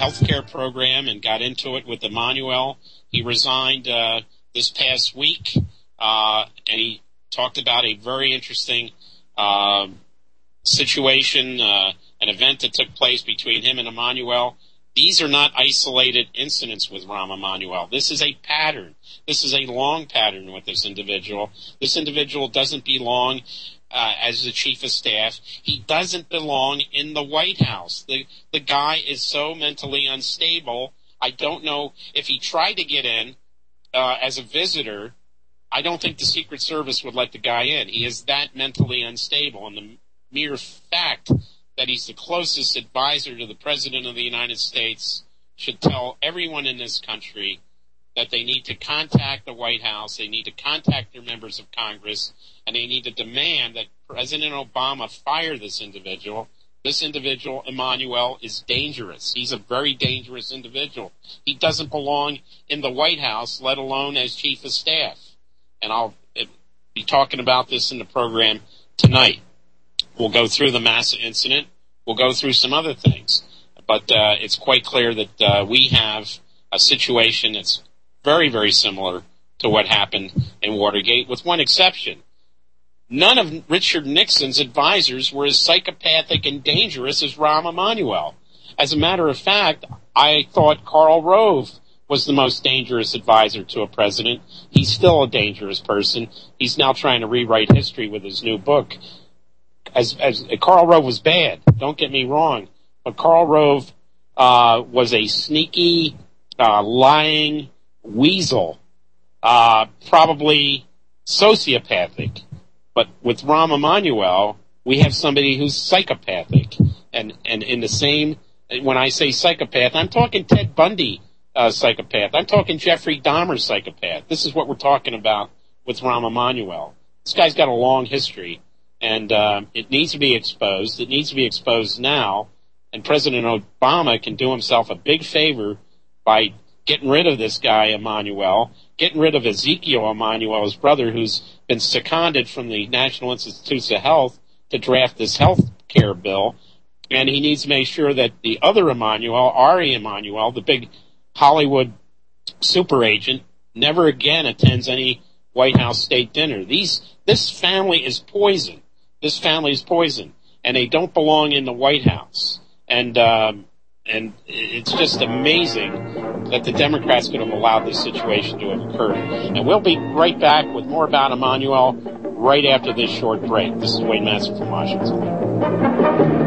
health care program and got into it with Emanuel. He resigned this past week, and he talked about a very interesting situation, an event that took place between him and Emanuel. These are not isolated incidents with Rahm Emanuel. This is a pattern. This is a long pattern with this individual. This individual doesn't belong as the chief of staff. He doesn't belong in the White House. The guy is so mentally unstable. I don't know if he tried to get in as a visitor. I don't think the Secret Service would let the guy in. He is that mentally unstable. And the mere fact that he's the closest advisor to the President of the United States should tell everyone in this country that they need to contact the White House, they need to contact their members of Congress, and they need to demand that President Obama fire this individual. This individual, Emanuel, is dangerous. He's a very dangerous individual. He doesn't belong in the White House, let alone as chief of staff. And I'll be talking about this in the program tonight. We'll go through the Massa incident. We'll go through some other things. But it's quite clear that we have a situation that's very, very similar to what happened in Watergate, with one exception. None of Richard Nixon's advisors were as psychopathic and dangerous as Rahm Emanuel. As a matter of fact, I thought Karl Rove was the most dangerous advisor to a president. He's still a dangerous person. He's now trying to rewrite history with his new book. As Karl Rove was bad, don't get me wrong, but Karl Rove was a sneaky, lying weasel, probably sociopathic. But with Rahm Emanuel, we have somebody who's psychopathic. And in the same, when I say psychopath, I'm talking Ted Bundy psychopath. I'm talking Jeffrey Dahmer psychopath. This is what we're talking about with Rahm Emanuel. This guy's got a long history. And it needs to be exposed. It needs to be exposed now. And President Obama can do himself a big favor by getting rid of this guy, Emanuel, getting rid of Ezekiel Emanuel, his brother, who's been seconded from the National Institutes of Health to draft this health care bill. And he needs to make sure that the other Emanuel, Ari Emanuel, the big Hollywood super agent, never again attends any White House state dinner. This family is poison. This family is poison, and they don't belong in the White House. And it's just amazing that the Democrats could have allowed this situation to have occurred. And we'll be right back with more about Emanuel right after this short break. This is Wayne Massey from Washington.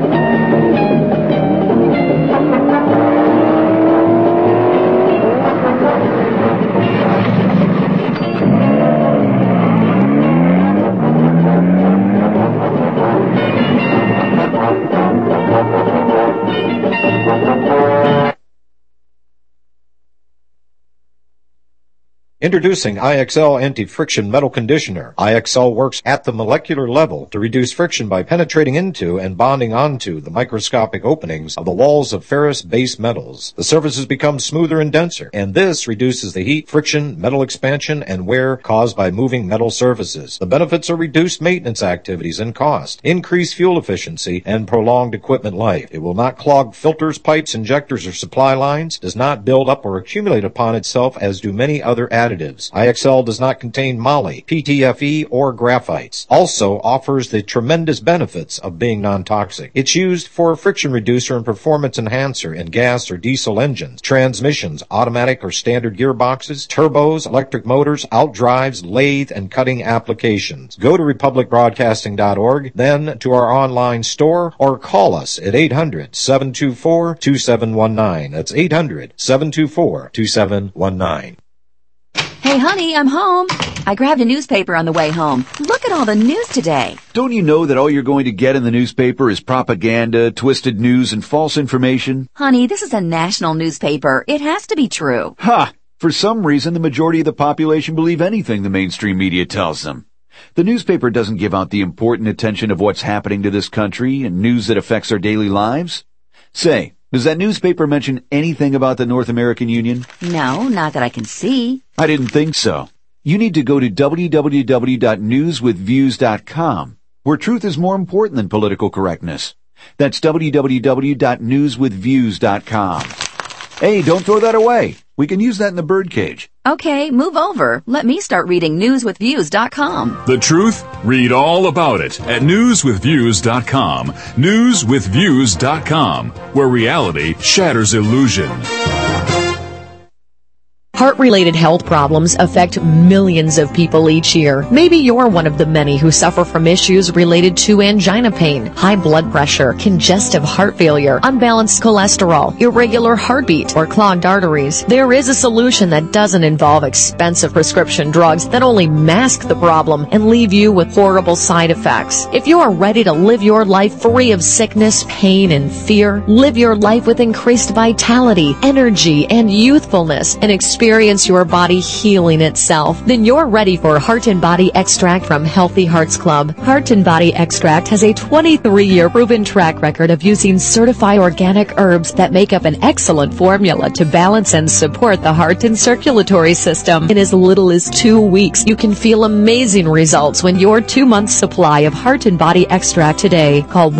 Introducing IXL Anti-Friction Metal Conditioner. IXL works at the molecular level to reduce friction by penetrating into and bonding onto the microscopic openings of the walls of ferrous base metals. The surfaces become smoother and denser, and this reduces the heat, friction, metal expansion, and wear caused by moving metal surfaces. The benefits are reduced maintenance activities and cost, increased fuel efficiency, and prolonged equipment life. It will not clog filters, pipes, injectors, or supply lines, does not build up or accumulate upon itself as do many other additives. IXL does not contain moly, PTFE, or graphites. Also offers the tremendous benefits of being non-toxic. It's used for a friction reducer and performance enhancer in gas or diesel engines, transmissions, automatic or standard gearboxes, turbos, electric motors, outdrives, lathe, and cutting applications. Go to republicbroadcasting.org, then to our online store, or call us at 800-724-2719. That's 800-724-2719. Hey, honey, I'm home. I grabbed a newspaper on the way home. Look at all the news today. Don't you know that all you're going to get in the newspaper is propaganda, twisted news, and false information? Honey, this is a national newspaper. It has to be true. Ha! For some reason, the majority of the population believe anything the mainstream media tells them. The newspaper doesn't give out the important attention of what's happening to this country and news that affects our daily lives. Say, does that newspaper mention anything about the North American Union? No, not that I can see. I didn't think so. You need to go to www.newswithviews.com, where truth is more important than political correctness. That's www.newswithviews.com. Hey, don't throw that away. We can use that in the birdcage. Okay, move over. Let me start reading newswithviews.com. The truth? Read all about it at newswithviews.com. Newswithviews.com, where reality shatters illusion. Heart-related health problems affect millions of people each year. Maybe you're one of the many who suffer from issues related to angina pain, high blood pressure, congestive heart failure, unbalanced cholesterol, irregular heartbeat, or clogged arteries. There is a solution that doesn't involve expensive prescription drugs that only mask the problem and leave you with horrible side effects. If you are ready to live your life free of sickness, pain, and fear, live your life with increased vitality, energy, and youthfulness, and experience your body healing itself, then you're ready for Heart and Body Extract from Healthy Hearts Club. Heart and Body Extract has a 23-year proven track record of using certified organic herbs that make up an excellent formula to balance and support the heart and circulatory system. In as little as 2 weeks, you can feel amazing results when your 2-month supply of Heart and Body Extract today. Call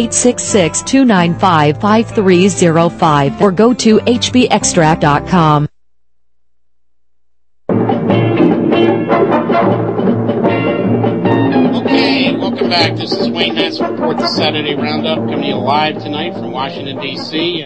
1-866-295-5305 or go to hbextract.com. Okay, welcome back. This is Wayne Nats Report, the Saturday Roundup, coming to you live tonight from Washington, D.C.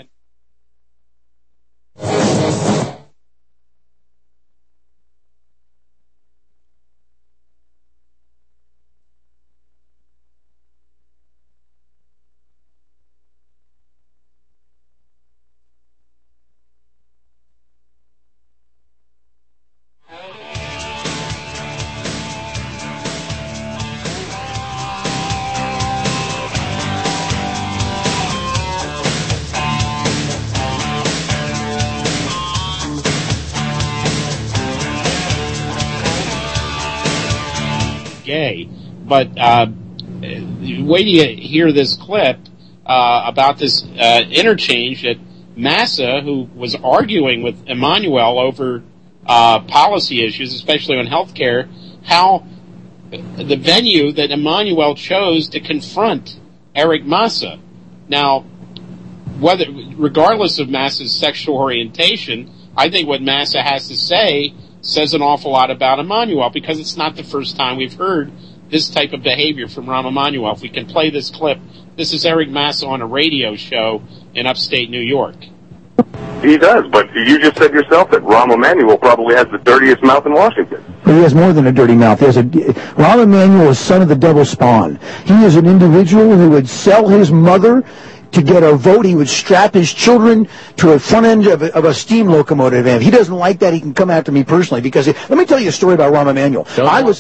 Gay, but wait till you hear this clip about this interchange that Massa, who was arguing with Emanuel over policy issues, especially on health care, how the venue that Emanuel chose to confront Eric Massa. Now, regardless of Massa's sexual orientation, I think what Massa has to say says an awful lot about Emanuel, because it's not the first time we've heard this type of behavior from Rahm Emanuel. If we can play this clip, this is Eric Massa on a radio show in upstate New York. He does, but you just said yourself that Rahm Emanuel probably has the dirtiest mouth in Washington. He has more than a dirty mouth. Rahm Emanuel is son of the devil spawn. He is an individual who would sell his mother to get a vote. He would strap his children to a front end of a steam locomotive. And if he doesn't like that, he can come after me personally. Because let me tell you a story about Rahm Emanuel. I was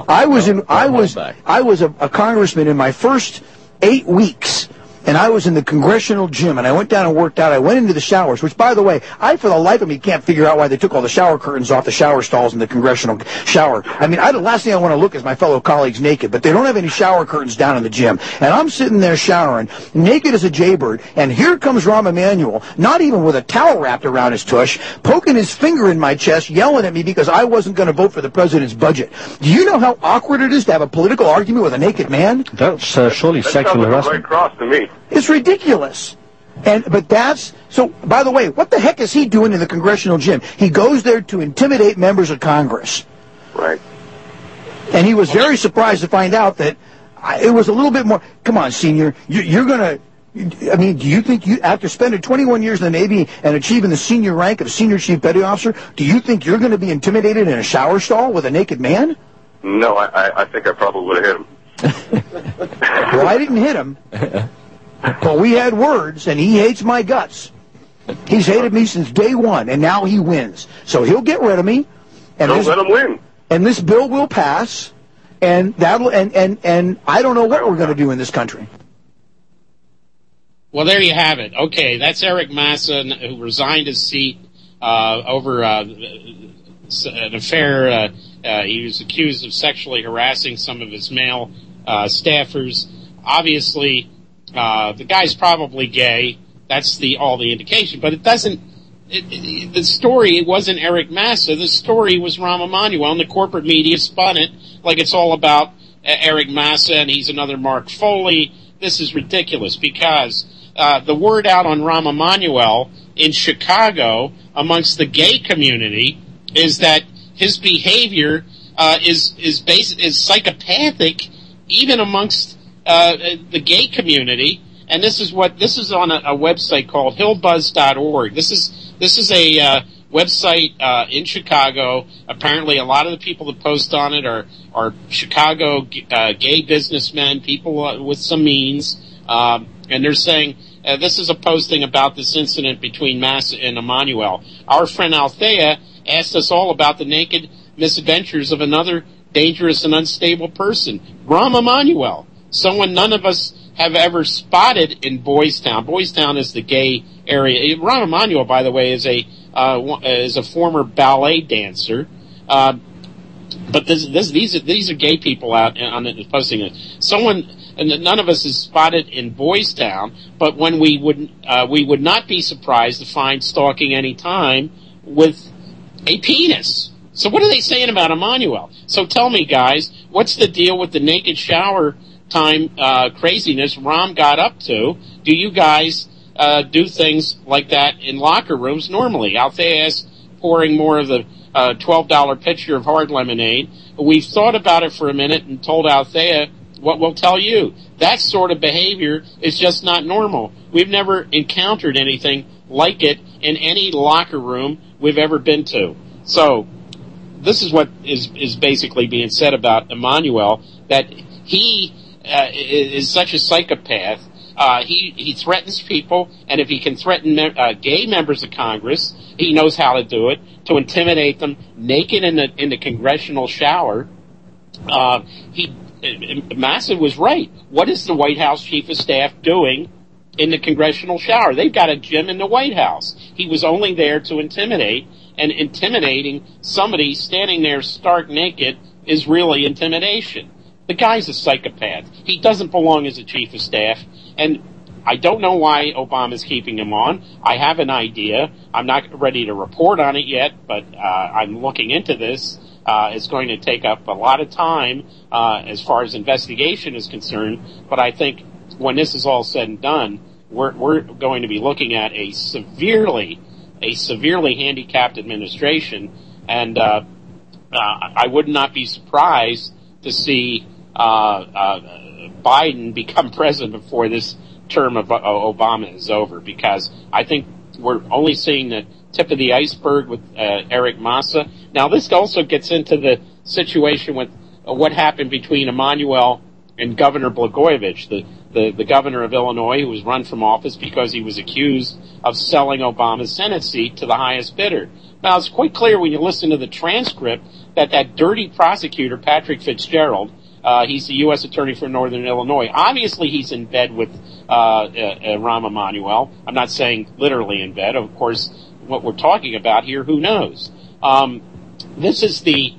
a congressman in my first 8 weeks. And I was in the congressional gym, and I went down and worked out. I went into the showers, which, by the way, I, for the life of me, can't figure out why they took all the shower curtains off the shower stalls in the congressional shower. I mean, the last thing I want to look is my fellow colleagues naked, but they don't have any shower curtains down in the gym. And I'm sitting there showering, naked as a jaybird, and here comes Rahm Emanuel, not even with a towel wrapped around his tush, poking his finger in my chest, yelling at me because I wasn't going to vote for the president's budget. Do you know how awkward it is to have a political argument with a naked man? That's surely sexual harassment. Right across to me. It's ridiculous. So, by the way, what the heck is he doing in the congressional gym? He goes there to intimidate members of Congress. Right. And he was very surprised to find out that it was a little bit more, come on, senior, you're going to, I mean, do you think after spending 21 years in the Navy and achieving the senior rank of Senior Chief Petty Officer, do you think you're going to be intimidated in a shower stall with a naked man? No, I think I probably would have hit him. Well, I didn't hit him. Well, we had words, and he hates my guts. He's hated me since day one, and now he wins. So he'll get rid of me. And Don't let him win. And this bill will pass, and and I don't know what we're going to do in this country. Well, there you have it. Okay, that's Eric Massa, who resigned his seat over an affair. He was accused of sexually harassing some of his male staffers. Obviously, the guy's probably gay. That's all the indication. But it doesn't. The story, it wasn't Eric Massa. The story was Rahm Emanuel, and the corporate media spun it like it's all about Eric Massa and he's another Mark Foley. This is ridiculous because the word out on Rahm Emanuel in Chicago amongst the gay community is that his behavior is psychopathic, even amongst the gay community. And this is on a website called hillbuzz.org. This is a website in Chicago. Apparently, a lot of the people that post on it are Chicago gay businessmen, people with some means, and they're saying this is a posting about this incident between Massa and Emanuel. Our friend Althea asked us all about the naked misadventures of another dangerous and unstable person, Rahm Emanuel, someone none of us have ever spotted in Boys Town. Boys Town is the gay area. Rahm Emanuel, by the way, is a former ballet dancer. But these are gay people out on it posting it. And none of us is spotted in Boys Town, but when we would not be surprised to find stalking any time with a penis. So what are they saying about Emanuel? So tell me, guys, what's the deal with the naked shower time craziness Rahm got up to? Do you guys do things like that in locker rooms normally? Althea is pouring more of the $12 pitcher of hard lemonade. We've thought about it for a minute and told Althea what we'll tell you. That sort of behavior is just not normal. We've never encountered anything like it in any locker room we've ever been to. So this is what is basically being said about Emanuel, that he is such a psychopath. He threatens people, and if he can threaten gay members of Congress, he knows how to do it, to intimidate them naked in the congressional shower. Massa was right. What is the White House Chief of Staff doing in the congressional shower? They've got a gym in the White House. He was only there to intimidate, and intimidating somebody standing there stark naked is really intimidation. The guy's a psychopath. He doesn't belong as a chief of staff, and I don't know why Obama's keeping him on. I have an idea. I'm not ready to report on it yet, but I'm looking into this. It's going to take up a lot of time as far as investigation is concerned, but I think when this is all said and done, we're going to be looking at a severely handicapped administration, and I would not be surprised to see Biden become president before this term of Obama is over, because I think we're only seeing the tip of the iceberg with Eric Massa. Now, this also gets into the situation with what happened between Emanuel and Governor Blagojevich, the governor of Illinois, who was run from office because he was accused of selling Obama's Senate seat to the highest bidder. Now, it's quite clear when you listen to the transcript that dirty prosecutor, Patrick Fitzgerald, he's the U.S. Attorney for Northern Illinois. Obviously, he's in bed with Rahm Emanuel. I'm not saying literally in bed. Of course, what we're talking about here, who knows? This is the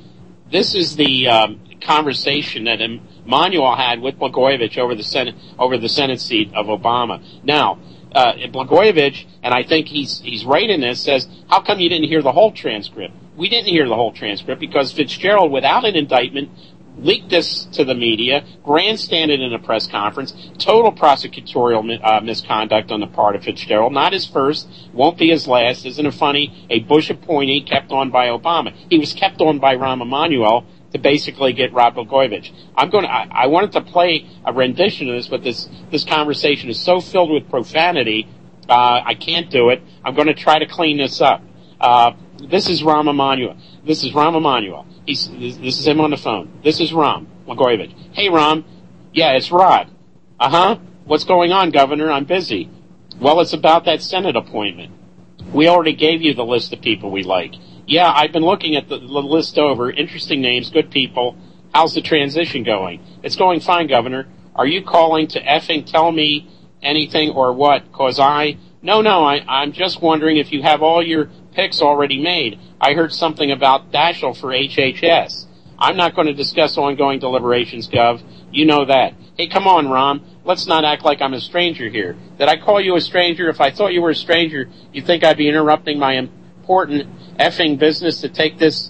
conversation that Emanuel had with Blagojevich over the Senate seat of Obama. Now, Blagojevich, and I think he's right in this, says, how come you didn't hear the whole transcript? We didn't hear the whole transcript because Fitzgerald, without an indictment, leaked this to the media, grandstanded in a press conference, total prosecutorial misconduct on the part of Fitzgerald. Not his first, won't be his last. Isn't it funny? A Bush appointee kept on by Obama. He was kept on by Rahm Emanuel to basically get Rod Blagojevich. I wanted to play a rendition of this, but this conversation is so filled with profanity, I can't do it. I'm going to try to clean this up. This is Rahm Emanuel. This is Rahm Emanuel. This is him on the phone. This is Rahm Blagojevich. Hey, Rahm. Yeah, it's Rod. Uh-huh. What's going on, Governor? I'm busy. Well, it's about that Senate appointment. We already gave you the list of people we like. Yeah, I've been looking at the list over. Interesting names, good people. How's the transition going? It's going fine, Governor. Are you calling to effing tell me anything or what? No, I'm just wondering if you have all your picks already made. I heard something about Daschle for HHS. I'm not going to discuss ongoing deliberations, Gov. You know that. Hey, come on, Rahm. Let's not act like I'm a stranger here. Did I call you a stranger? If I thought you were a stranger, you'd think I'd be interrupting my important effing business to take this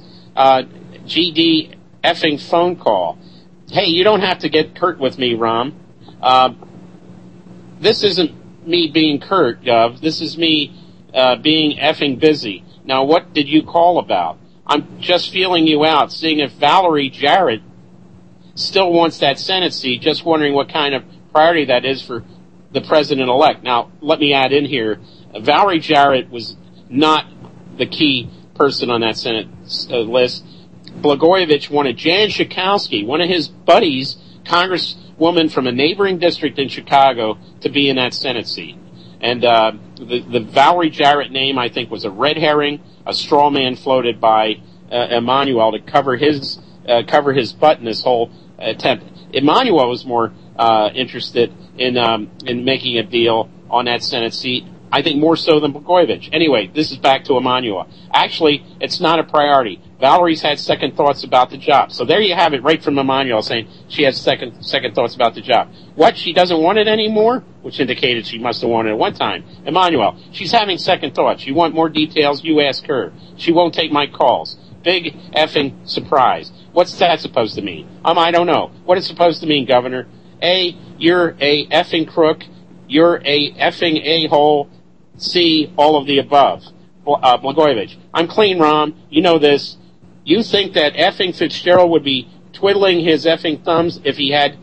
GD effing phone call. Hey, you don't have to get curt with me, Rahm. This isn't me being curt, Gov. This is me being effing busy. Now, what did you call about? I'm just feeling you out, seeing if Valerie Jarrett still wants that Senate seat, just wondering what kind of priority that is for the president-elect. Now, let me add in here, Valerie Jarrett was not the key person on that Senate list. Blagojevich wanted Jan Schakowsky, one of his buddies, congresswoman from a neighboring district in Chicago, to be in that Senate seat. And the Valerie Jarrett name, I think, was a red herring, a straw man floated by Emanuel to cover his butt in this whole attempt. Emanuel was more interested in making a deal on that Senate seat, I think more so than Blagojevich. Anyway, this is back to Emanuel. Actually, it's not a priority. Valerie's had second thoughts about the job. So there you have it, right from Emanuel saying she has second thoughts about the job. What? She doesn't want it anymore? Which indicated she must have wanted it one time. Emanuel, she's having second thoughts. You want more details? You ask her. She won't take my calls. Big effing surprise. What's that supposed to mean? I don't know. What is it supposed to mean, Governor? A, you're a effing crook. You're a effing a-hole. C, all of the above. Blagojevich, I'm clean, Rom. You know this. You think that effing Fitzgerald would be twiddling his effing thumbs if he had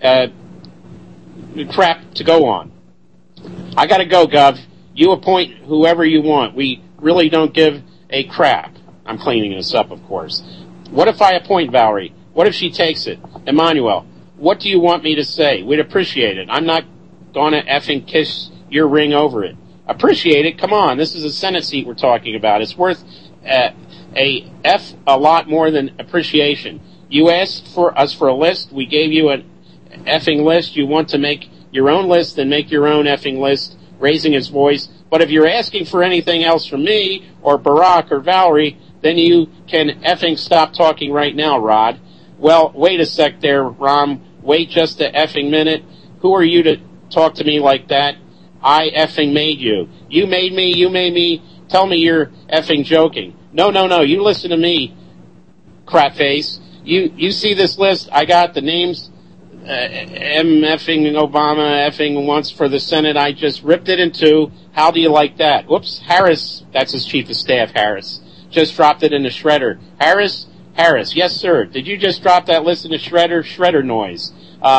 crap to go on? I gotta go, Gov. You appoint whoever you want. We really don't give a crap. I'm cleaning this up, of course. What if I appoint Valerie? What if she takes it? Emanuel, what do you want me to say? We'd appreciate it. I'm not gonna effing kiss your ring over it. Appreciate it? Come on, this is a Senate seat we're talking about. It's worth a lot more than appreciation. You asked for us for a list. We gave you an effing list. You want to make your own list, then make your own effing list, raising his voice. But if you're asking for anything else from me or Barack or Valerie, then you can effing stop talking right now, Rod. Well, wait a sec there, Rom. Wait just a effing minute. Who are you to talk to me like that? I effing made you. You made me. Tell me you're effing joking. No. You listen to me, crap face. You see this list? I got the names. M effing Obama effing once for the Senate. I just ripped it in two. How do you like that? Whoops. Harris, that's his chief of staff, Harris. Just dropped it in the shredder. Harris, yes sir. Did you just drop that list in the shredder? Shredder noise.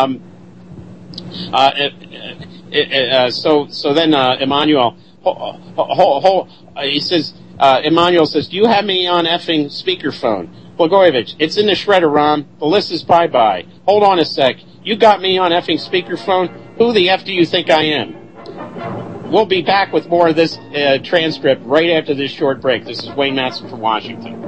So then Emanuel, he says, Emanuel says, do you have me on effing speakerphone? Blagojevich, it's in the shredder, Rom. The list is bye-bye. Hold on a sec. You got me on effing speakerphone? Who the F do you think I am? We'll be back with more of this transcript right after this short break. This is Wayne Madsen from Washington.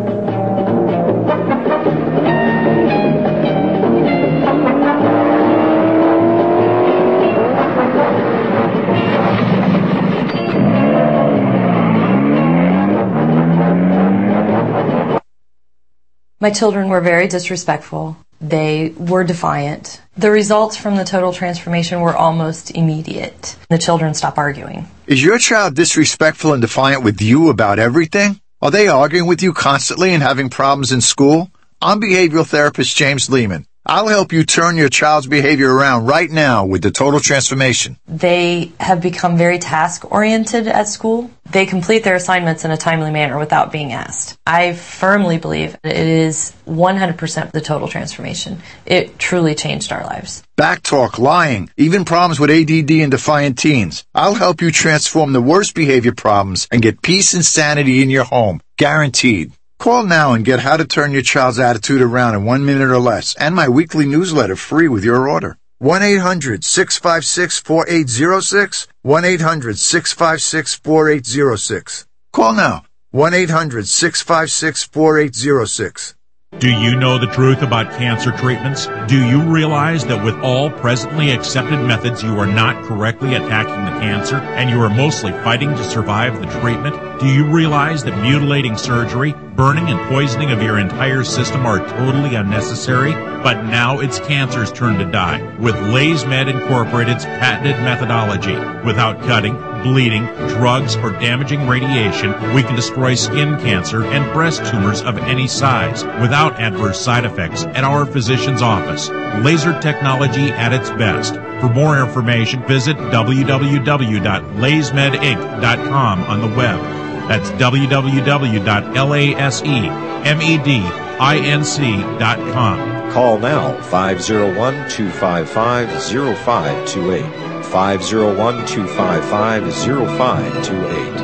My children were very disrespectful. They were defiant. The results from the total transformation were almost immediate. The children stopped arguing. Is your child disrespectful and defiant with you about everything? Are they arguing with you constantly and having problems in school? I'm behavioral therapist James Lehman. I'll help you turn your child's behavior around right now with the total transformation. They have become very task-oriented at school. They complete their assignments in a timely manner without being asked. I firmly believe it is 100% the total transformation. It truly changed our lives. Backtalk, lying, even problems with ADD and defiant teens. I'll help you transform the worst behavior problems and get peace and sanity in your home. Guaranteed. Call now and get how to turn your child's attitude around in 1 minute or less, and my weekly newsletter free with your order. 1-800-656-4806, 1-800-656-4806. Call now, 1-800-656-4806. Do you know the truth about cancer treatments? Do you realize that with all presently accepted methods, you are not correctly attacking the cancer, and you are mostly fighting to survive the treatment? Do you realize that mutilating surgery, burning and poisoning of your entire system are totally unnecessary? But now it's cancer's turn to die with LaysMed Incorporated's patented methodology. Without cutting, bleeding, drugs, or damaging radiation, we can destroy skin cancer and breast tumors of any size without adverse side effects at our physician's office. Laser technology at its best. For more information, visit www.lasemedinc.com on the web. That's www.lasemedinc.com. Call now, 501-255-0528. 501-255-0528.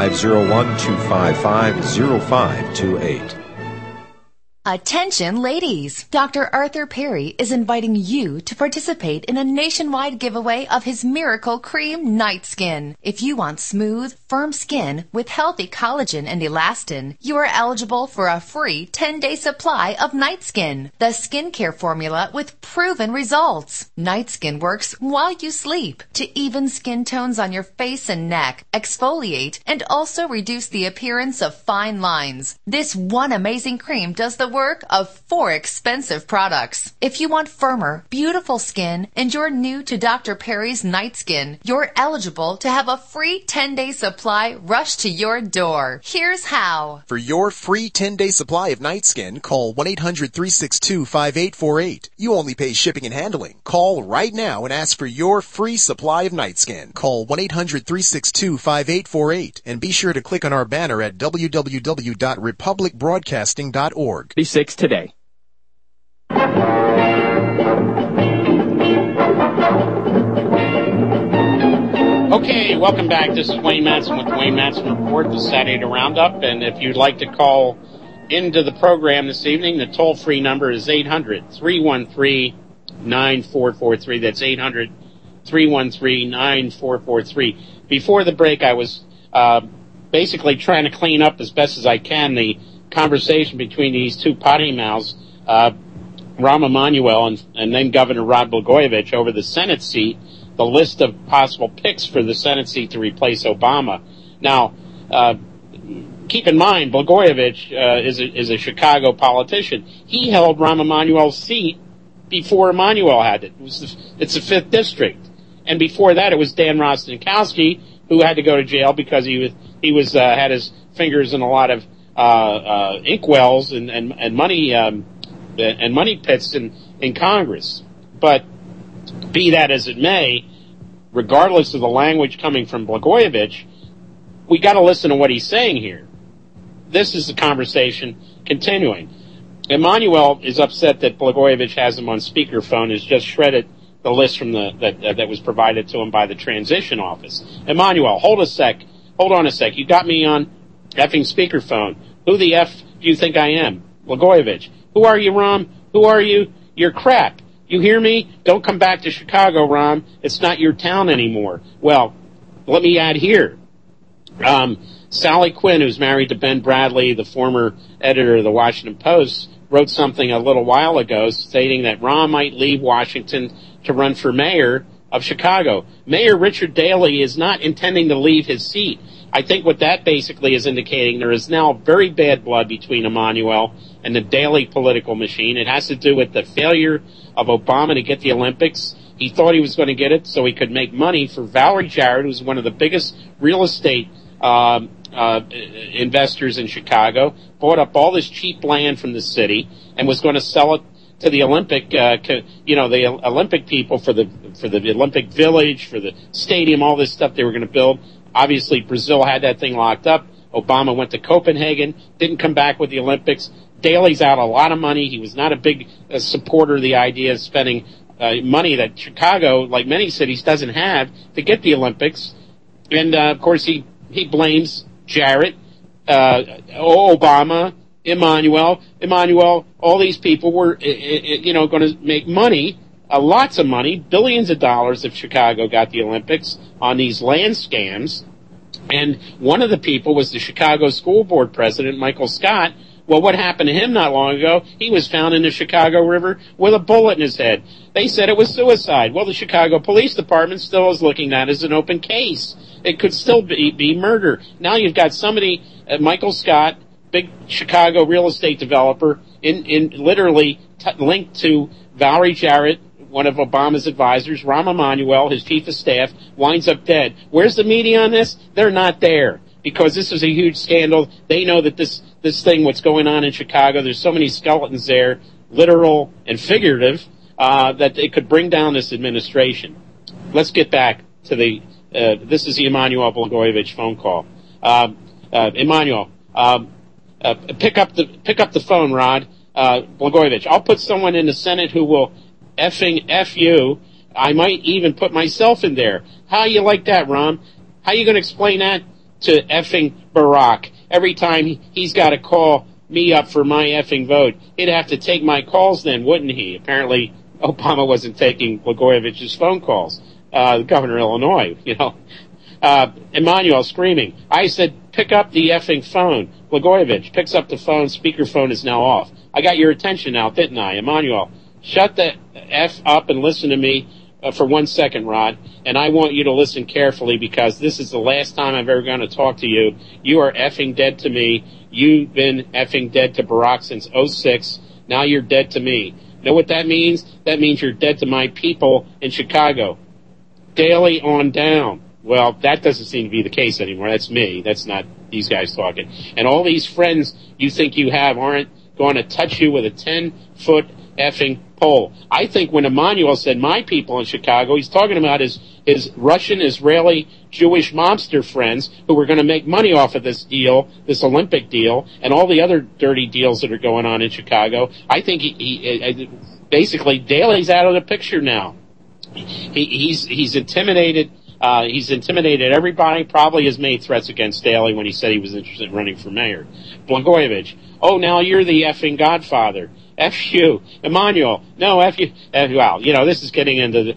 501-255-0528. Attention ladies! Dr. Arthur Perry is inviting you to participate in a nationwide giveaway of his Miracle Cream Night Skin. If you want smooth, firm skin with healthy collagen and elastin, you are eligible for a free 10-day supply of Night Skin, the skincare formula with proven results. Night Skin works while you sleep to even skin tones on your face and neck, exfoliate, and also reduce the appearance of fine lines. This one amazing cream does the work of 4 expensive products. If you want firmer, beautiful skin and you're new to Dr. Perry's Night Skin, you're eligible to have a free 10-day supply rushed to your door. Here's how. For your free 10-day supply of Night Skin, call 1-800-362-5848. You only pay shipping and handling. Call right now and ask for your free supply of Night Skin. Call 1-800-362-5848 and be sure to click on our banner at www.republicbroadcasting.org. 36 today. Okay, welcome back. This is Wayne Madsen with the Wayne Madsen Report, the Saturday Roundup. And if you'd like to call into the program this evening, the toll-free number is 800-313-9443. That's 800-313-9443. Before the break, I was basically trying to clean up as best as I can the conversation between these two potty mouths, Rahm Emanuel and then Governor Rod Blagojevich over the Senate seat, the list of possible picks for the Senate seat to replace Obama. Now, keep in mind, Blagojevich is a Chicago politician. He held Rahm Emanuel's seat before Emanuel had it. It's the 5th district, and before that, it was Dan Rostenkowski, who had to go to jail because he had his fingers in a lot of inkwells and money pits in Congress. But be that as it may, regardless of the language coming from Blagojevich, we got to listen to what he's saying here. This is the conversation continuing. Emanuel is upset that Blagojevich has him on speakerphone, has just shredded the list from that was provided to him by the transition office. Emanuel, hold on a sec. You got me on effing speakerphone. Who the F do you think I am? Blagojevich. Who are you, Rahm? Who are you? You're crap. You hear me? Don't come back to Chicago, Rahm. It's not your town anymore. Well, let me add here. Sally Quinn, who's married to Ben Bradley, the former editor of the Washington Post, wrote something a little while ago stating that Rahm might leave Washington to run for mayor of Chicago. Mayor Richard Daley is not intending to leave his seat. I think what that basically is indicating, there is now very bad blood between Emanuel and the Daley political machine. It has to do with the failure of Obama to get the Olympics. He thought he was going to get it so he could make money for Valerie Jarrett, who's one of the biggest real estate investors in Chicago, bought up all this cheap land from the city and was going to sell it to the Olympic, the Olympic people for the Olympic Village, for the stadium, all this stuff they were going to build. Obviously, Brazil had that thing locked up. Obama went to Copenhagen, didn't come back with the Olympics. Daley's out a lot of money. He was not a big supporter of the idea of spending money that Chicago, like many cities, doesn't have to get the Olympics. And, of course, he blames Jarrett, Obama, Emanuel, all these people were, going to make money, lots of money, billions of dollars if Chicago got the Olympics on these land scams. And one of the people was the Chicago School Board president, Michael Scott. Well, what happened to him not long ago? He was found in the Chicago River with a bullet in his head. They said it was suicide. Well, the Chicago Police Department still is looking at it as an open case. It could still be murder. Now you've got somebody, Michael Scott, big Chicago real estate developer, literally linked to Valerie Jarrett, one of Obama's advisors. Rahm Emanuel, his chief of staff, winds up dead. Where's the media on this? They're not there, because this is a huge scandal. They know that this thing, what's going on in Chicago, there's so many skeletons there, literal and figurative, that it could bring down this administration. let's get back to this is the Emanuel Blagojevich phone call. Emanuel, pick up the phone, Rod. Blagojevich, I'll put someone in the Senate who will effing F you. I might even put myself in there. How you like that, Ron? How you going to explain that to effing Barack? Every time he's got to call me up for my effing vote, he'd have to take my calls then, wouldn't he? Apparently, Obama wasn't taking Blagojevich's phone calls. The governor of Illinois, Emanuel screaming. I said, pick up the effing phone. Blagojevich picks up the phone. Speakerphone is now off. I got your attention now, didn't I? Emanuel, shut the F up and listen to me for 1 second, Rod. And I want you to listen carefully because this is the last time I'm ever going to talk to you. You are effing dead to me. You've been effing dead to Barack since 2006. Now you're dead to me. Know what that means? That means you're dead to my people in Chicago. Daley on down. Well, that doesn't seem to be the case anymore. That's me. That's not these guys talking. And all these friends you think you have aren't going to touch you with a 10-foot effing pole. I think when Emanuel said my people in Chicago, he's talking about his Russian, Israeli, Jewish mobster friends who were going to make money off of this deal, this Olympic deal, and all the other dirty deals that are going on in Chicago. I think he basically Daley's out of the picture now. He's intimidated. He's intimidated everybody. Probably has made threats against Daley when he said he was interested in running for mayor. Blagojevich, oh, now you're the effing godfather. F you, Emanuel. No, F you. Well, this is getting into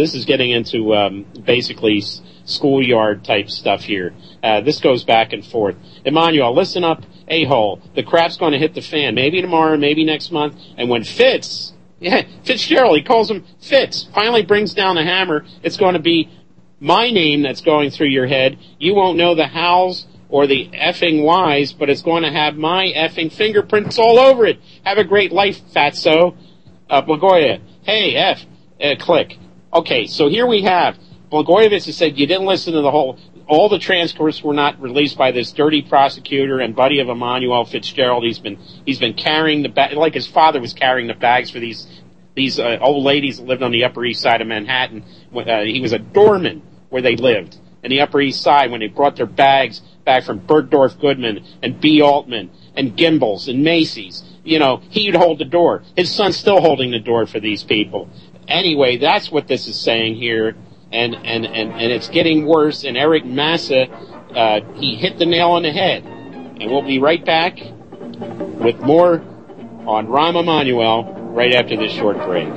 basically schoolyard type stuff here. This goes back and forth. Emanuel, listen up, a-hole. The crap's going to hit the fan. Maybe tomorrow, maybe next month. And when Fitzgerald, he calls him Fitz, finally brings down the hammer, it's going to be my name that's going through your head. You won't know the hows or the effing whys, but it's going to have my effing fingerprints all over it. Have a great life, fatso. Blagojevich, hey, click. Okay, so here we have Blagojevich has said you didn't listen to all the transcripts were not released by this dirty prosecutor and buddy of Emanuel Fitzgerald. He's been carrying the bag, like his father was carrying the bags for these old ladies that lived on the Upper East Side of Manhattan. He was a doorman where they lived in the Upper East Side when they brought their bags back from Bergdorf Goodman and B. Altman and Gimbel's and Macy's. He'd hold the door. His son's still holding the door for these people. Anyway, that's what this is saying here. And it's getting worse. And Eric Massa, he hit the nail on the head. And we'll be right back with more on Rahm Emanuel right after this short break.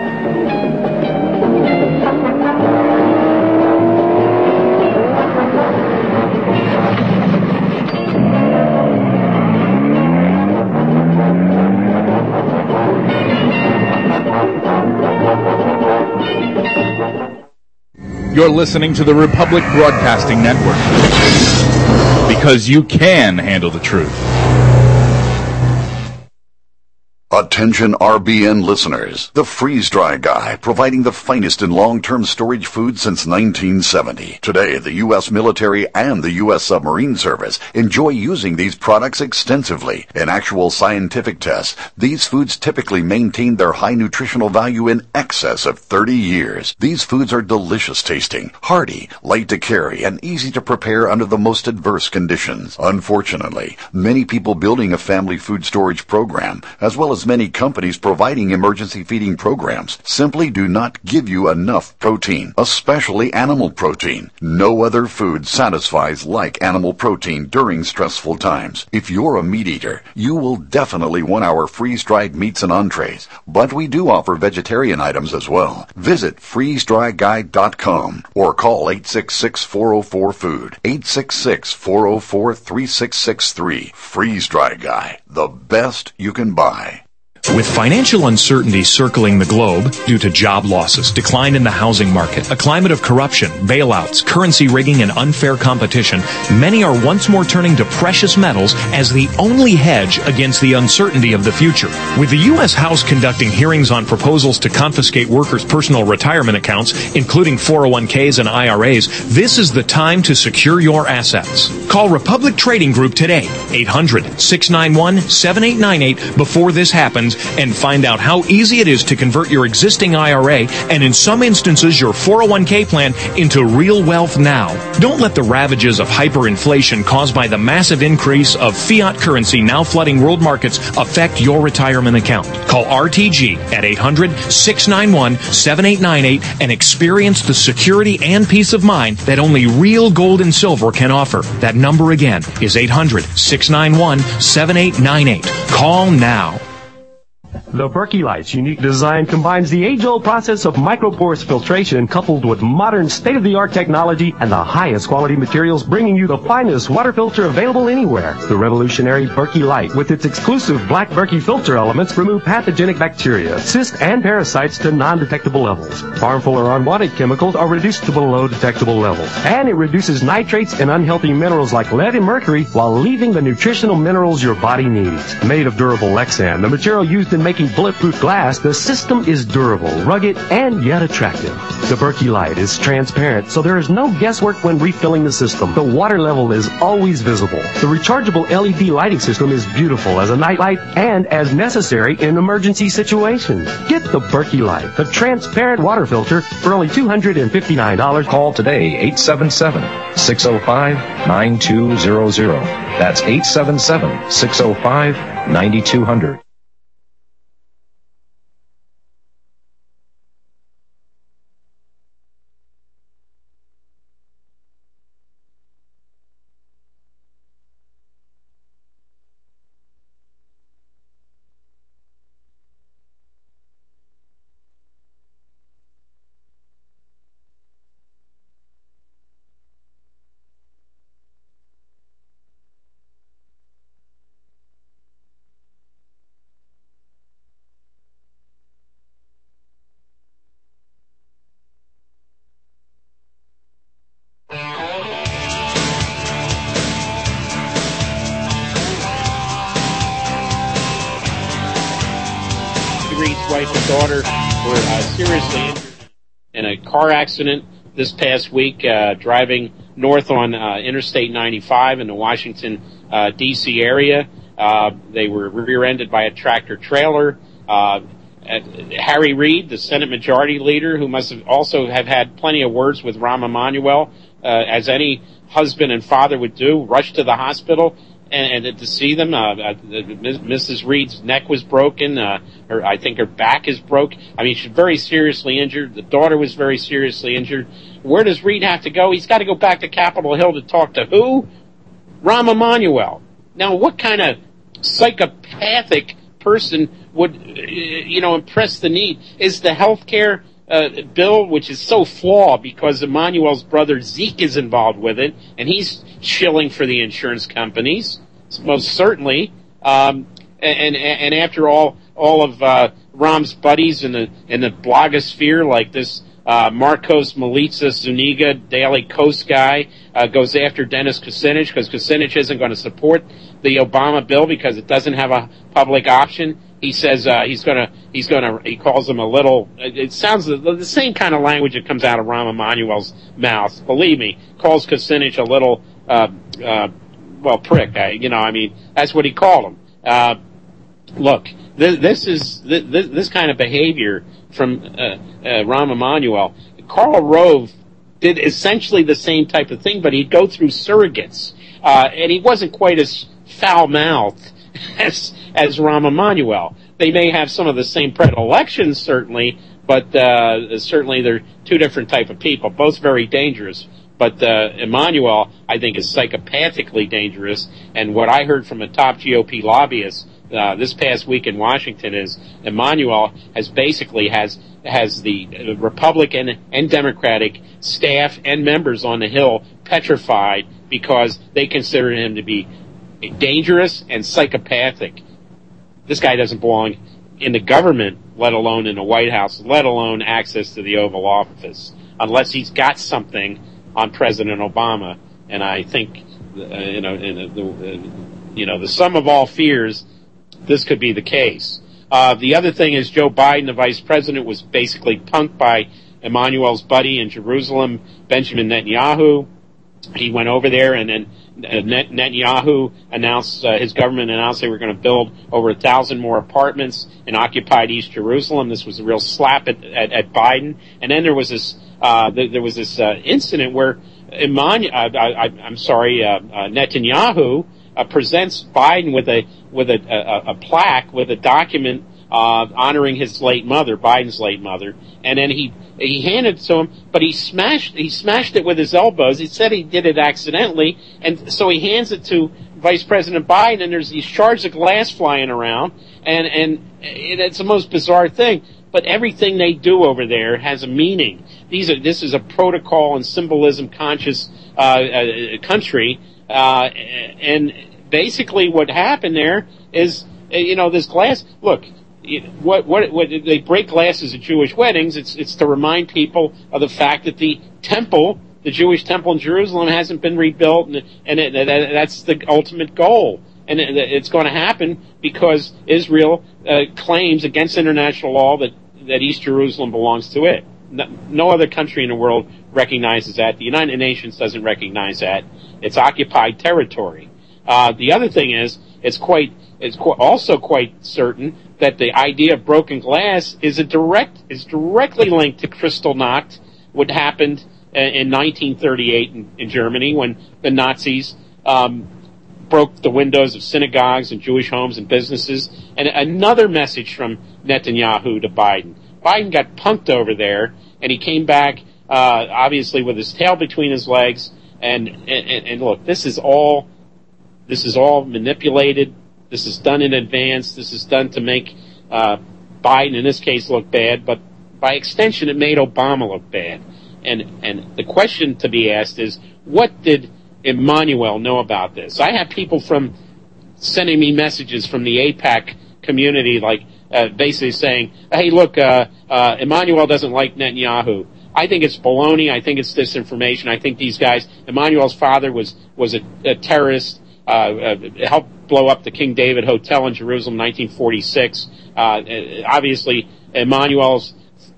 You're listening to the Republic Broadcasting Network. Because you can handle the truth. Attention RBN listeners. The Freeze Dry Guy, providing the finest in long-term storage food since 1970. Today, the U.S. military and the U.S. submarine service enjoy using these products extensively. In actual scientific tests, these foods typically maintain their high nutritional value in excess of 30 years. These foods are delicious tasting, hearty, light to carry, and easy to prepare under the most adverse conditions. Unfortunately, many people building a family food storage program, as well as many companies providing emergency feeding programs, simply do not give you enough protein, especially animal protein. No other food satisfies like animal protein during stressful times. If you're a meat eater, you will definitely want our freeze-dried meats and entrees, but we do offer vegetarian items as well. Visit freezedryguide.com or call 866-404-FOOD, 866-404-3663. Freeze Dry Guy, the best you can buy. With financial uncertainty circling the globe due to job losses, decline in the housing market, a climate of corruption, bailouts, currency rigging, and unfair competition, many are once more turning to precious metals as the only hedge against the uncertainty of the future. With the U.S. House conducting hearings on proposals to confiscate workers' personal retirement accounts, including 401ks and IRAs, this is the time to secure your assets. Call Republic Trading Group today, 800-691-7898 before this happens, questions and find out how easy it is to convert your existing IRA and in some instances your 401k plan into real wealth now. Don't let the ravages of hyperinflation caused by the massive increase of fiat currency now flooding world markets affect your retirement account. Call RTG at 800-691-7898 and experience the security and peace of mind that only real gold and silver can offer. That number again is 800-691-7898. Call now. The Berkey Light's unique design combines the age-old process of microporous filtration coupled with modern state-of-the-art technology and the highest quality materials, bringing you the finest water filter available anywhere. The revolutionary Berkey Light, with its exclusive black Berkey filter elements, remove pathogenic bacteria, cysts, and parasites to non-detectable levels. Harmful or unwanted chemicals are reduced to below detectable levels. And it reduces nitrates and unhealthy minerals like lead and mercury while leaving the nutritional minerals your body needs. Made of durable Lexan, the material used in making bulletproof glass, the system is durable, rugged, and yet attractive. The Berkey Light is transparent, so there is no guesswork when refilling the system. The water level is always visible. The rechargeable LED lighting system is beautiful as a nightlight and as necessary in emergency situations. Get the Berkey Light, the transparent water filter, for only $259. Call today, 877-605-9200. That's 877-605-9200. Wife and daughter were seriously injured in a car accident this past week, driving north on Interstate 95 in the Washington, D.C. area. They were rear-ended by a tractor-trailer. Harry Reid, the Senate Majority Leader, who must have also have had plenty of words with Rahm Emanuel, as any husband and father would do, rushed to the hospital and to see them. Mrs. Reid's neck was broken. I think her back is broke. I mean, she's very seriously injured. The daughter was very seriously injured. Where does Reid have to go? He's got to go back to Capitol Hill to talk to who? Rahm Emanuel. Now, what kind of psychopathic person would, impress the need? Is the health care bill, which is so flawed because Emanuel's brother Zeke is involved with it, and he's shilling for the insurance companies, most certainly. And after all of Rahm's buddies in the blogosphere, like this Marcos Milica Zuniga Daily Kos guy, goes after Dennis Kucinich because Kucinich isn't going to support the Obama bill because it doesn't have a public option. He says he calls him a little, it sounds the same kind of language that comes out of Rahm Emanuel's mouth. Believe me, calls Kucinich a little, prick. That's what he called him. Look, this kind of behavior from Rahm Emanuel. Karl Rove did essentially the same type of thing, but he'd go through surrogates, and he wasn't quite as foul-mouthed as Rahm Emanuel. They may have some of the same predilections, certainly, but certainly they're two different type of people, both very dangerous. But Emanuel, I think, is psychopathically dangerous. And what I heard from a top GOP lobbyist this past week in Washington is Emanuel has the Republican and Democratic staff and members on the Hill petrified because they consider him to be dangerous and psychopathic. This guy doesn't belong in the government, let alone in the White House, let alone access to the Oval Office, unless he's got something on President Obama. And I think, the sum of all fears, this could be the case. The other thing is Joe Biden, the vice president, was basically punked by Emanuel's buddy in Jerusalem, Benjamin Netanyahu. He went over there and then Netanyahu announced, his government announced they were going to build over 1,000 more apartments in occupied East Jerusalem. This was a real slap at Biden. And then there was this incident where Netanyahu presents Biden with a plaque with a document honoring his late mother, Biden's late mother, and then he handed it to him, but he smashed it with his elbows. He said he did it accidentally, and so he hands it to Vice President Biden, and there's these shards of glass flying around, and it's the most bizarre thing. But everything they do over there has a meaning. This is a protocol and symbolism conscious country, and basically what happened there is, this glass. Look, what they break glasses at Jewish weddings. It's to remind people of the fact that the temple, the Jewish temple in Jerusalem, hasn't been rebuilt, and that's the ultimate goal. And it's going to happen because Israel claims against international law that East Jerusalem belongs to it. No other country in the world recognizes that. The United Nations doesn't recognize that. It's occupied territory. The other thing is, it's also quite certain that the idea of broken glass is directly linked to Kristallnacht, what happened in 1938 in Germany when the Nazis broke the windows of synagogues and Jewish homes and businesses. And another message from Netanyahu to Biden. Biden got punked over there, and he came back obviously with his tail between his legs. And look, this is all manipulated. This is done in advance. This is done to make Biden, in this case, look bad. But by extension, it made Obama look bad. And the question to be asked is, what did Emmanuel know about this? I have people sending me messages from the AIPAC community, basically saying, hey, look, Emmanuel doesn't like Netanyahu. I think it's baloney. I think it's disinformation. I think these guys, Emmanuel's father was a terrorist, helped blow up the King David Hotel in Jerusalem in 1946. Obviously, Emmanuel's,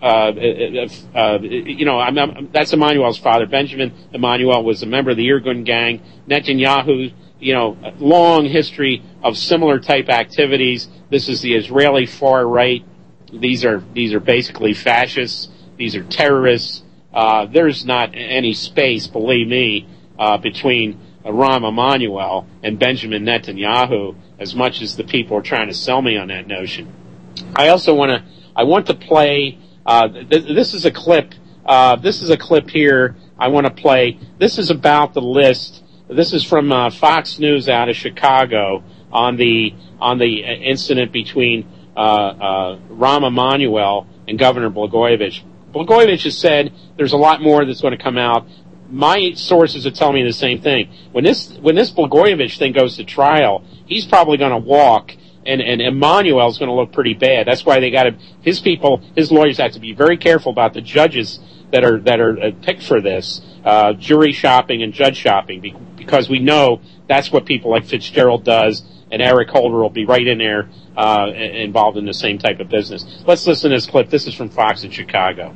that's Emmanuel's father. Benjamin Emmanuel was a member of the Irgun gang. Netanyahu, long history of similar type activities. This is the Israeli far right. These are basically fascists. These are terrorists. There's not any space, believe me, between Rahm Emanuel and Benjamin Netanyahu, as much as the people are trying to sell me on that notion. I also want to play. This is a clip. This is a clip here I want to play. This is about the list. This is from Fox News out of Chicago on the incident between Rahm Emanuel and Governor Blagojevich. Blagojevich has said there's a lot more that's going to come out. My sources are telling me the same thing. When this Blagojevich thing goes to trial, he's probably going to walk, and Emmanuel's going to look pretty bad. That's why his lawyers have to be very careful about the judges that are picked for this, jury shopping and judge shopping, because we know that's what people like Fitzgerald does, and Eric Holder will be right in there involved in the same type of business. Let's listen to this clip. This is from Fox in Chicago.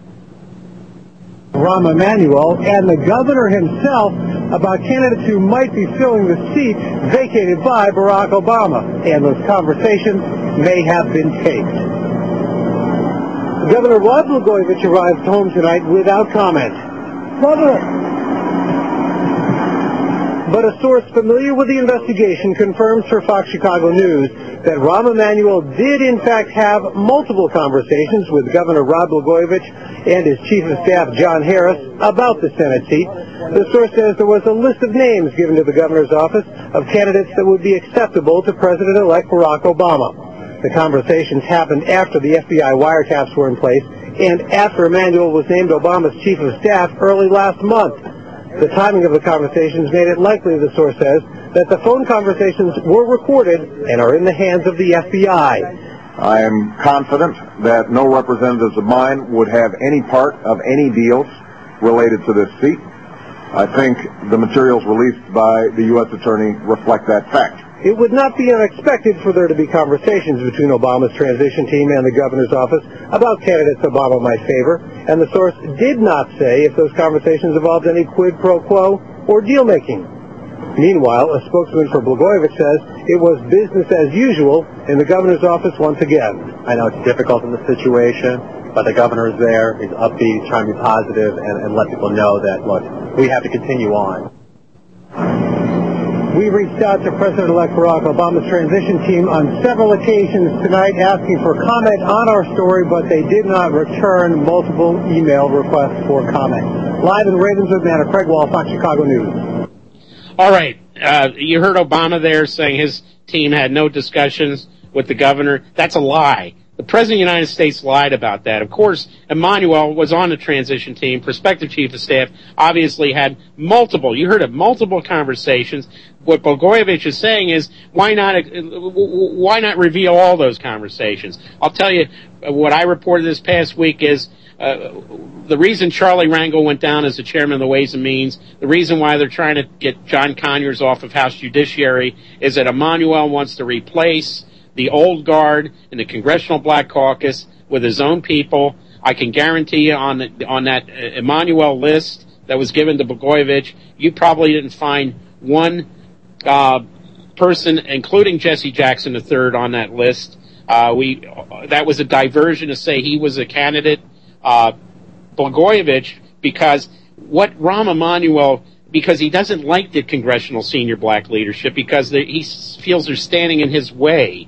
Rahm Emanuel and the governor himself about candidates who might be filling the seat vacated by Barack Obama, and those conversations may have been taped. Governor Rod Blagojevich arrived home tonight without comment. But a source familiar with the investigation confirms for Fox Chicago News that Rahm Emanuel did in fact have multiple conversations with Governor Rod Blagojevich and his Chief of Staff John Harris about the Senate seat. The source says there was a list of names given to the governor's office of candidates that would be acceptable to President-elect Barack Obama. The conversations happened after the FBI wiretaps were in place and after Emanuel was named Obama's Chief of Staff early last month. The timing of the conversations made it likely, the source says, that the phone conversations were recorded and are in the hands of the FBI. I am confident that no representatives of mine would have any part of any deals related to this seat. I think the materials released by the U.S. Attorney reflect that fact. It would not be unexpected for there to be conversations between Obama's transition team and the governor's office about candidates Obama might favor, and the source did not say if those conversations involved any quid pro quo or deal-making. Meanwhile, a spokesman for Blagojevich says it was business as usual in the governor's office once again. I know it's difficult in this situation, but the governor is there. He's upbeat, he's trying to be positive, and let people know that, look, we have to continue on. We reached out to President-elect Barack Obama's transition team on several occasions tonight asking for comment on our story, but they did not return multiple email requests for comment. Live in Ravenswood, Manor, Craig Wall, Fox Chicago News. All right. You heard Obama there saying his team had no discussions with the governor. That's a lie. The President of the United States lied about that. Of course, Emanuel was on the transition team. Prospective Chief of Staff obviously had multiple conversations. What Blagojevich is saying is, why not reveal all those conversations? I'll tell you what I reported this past week is the reason Charlie Rangel went down as the chairman of the Ways and Means, the reason why they're trying to get John Conyers off of House Judiciary is that Emanuel wants to replace the old guard in the Congressional Black Caucus with his own people. I can guarantee you on that Emanuel list that was given to Blagojevich, you probably didn't find one person, including Jesse Jackson III, on that list. That was a diversion to say he was a candidate. Blagojevich, because what Rahm Emanuel, because he doesn't like the congressional senior black leadership, because he feels they're standing in his way.